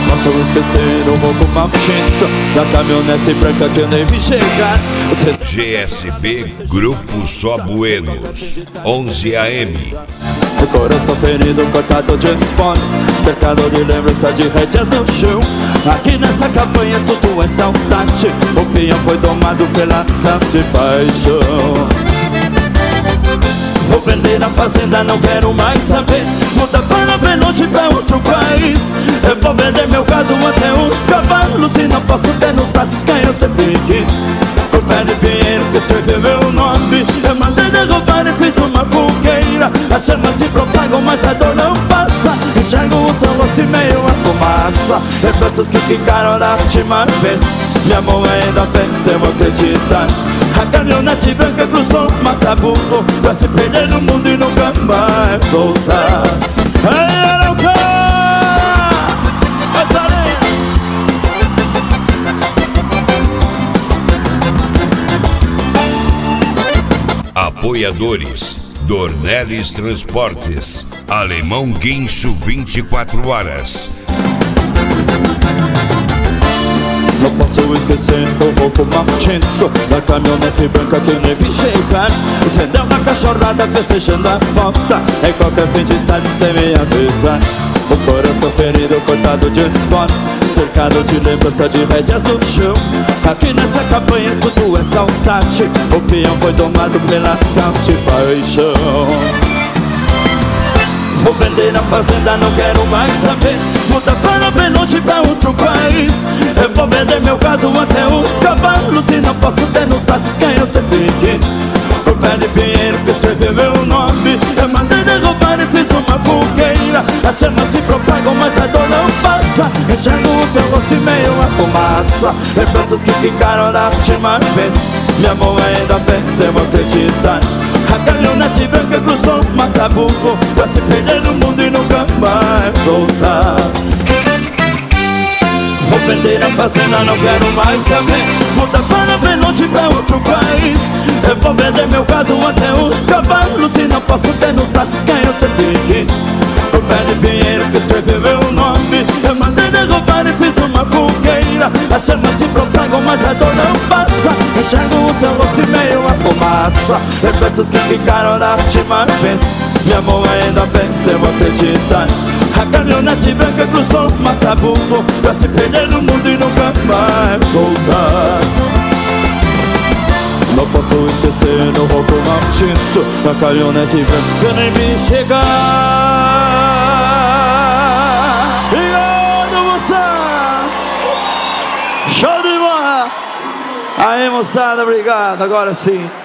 posso esquecer o roubo maldito da caminhonete branca que eu nem vi chegar. GSB Grupo Só Buenos, 11 AM. O coração ferido, cortado de spawns, cercado de lembrança de rédeas no chão. Aqui nessa campanha tudo é saudade. O peão foi domado pela tal de paixão. Vou vender a fazenda, não quero mais saber. Mudar para bem longe, pra outro país. Eu vou vender meu gado até os cavalos. E não posso ter nos braços quem eu sempre quis. O pé de pinheiro que escreveu meu nome. Eu mandei derrubar e fiz uma fogueira. As chamas se propagam, mas a dor não passa. Enxergo o seu rosto e meio a fumaça. Lembranças que ficaram da última vez. Minha mão ainda venceu acreditar. A caminhonete branca cruzou o Mataburro pra se perder no mundo e nunca mais voltar. Apoiadores: Dornelles Transportes, Alemão Guincho 24 horas. Não posso esquecer o roubo maldito da caminhonete branca que eu nem vi chegar. Entendeu uma cachorrada festejando a volta. Em qualquer fim de tarde sem me avisar. O coração ferido, cortado de esporte, cercado de lembrança de rédeas no chão. Aqui nessa campanha tudo é saudade. O peão foi domado pela tal de paixão. Vou vender a fazenda, não quero mais saber. Mudar para bem longe, pra outro país. Eu vou vender meu gado até os cavalos. E não posso ter nos braços quem eu sempre quis. O pé de pinheiro que escreveu meu nome. Eu mandei derrubar e fiz uma fogueira. As chamas se propagam, mas a dor não passa. Enxergo o seu rosto e meio a fumaça. Lembranças que ficaram da última vez. Minha mão ainda venceu acreditar. A caminhonete branca cruzou o Mataburro pra se perder no mundo e nunca mais voltar. Vou vender a fazenda, não quero mais saber. Mudar para bem longe, pra outro país. Eu vou vender meu gado até os cavalos. E não posso ter nos braços quem eu sempre quis. O pé de pinheiro que escreveu meu nome. Eu mandei derrubar e fiz uma fogueira. As chamas se propagam, mas a dor não passa. Enxergo o seu rosto e meio a fumaça. Lembranças que ficaram da última vez. Minha mão ainda venceu acreditar. A caminhonete branca cruzou o Mataburro pra se perder no mundo e nunca mais voltar. Não posso esquecer o roubo maldito da caminhonete branca que eu nem vi chegar. Obrigado, moçada! Show de bola! Aí, moçada, obrigado. Agora sim.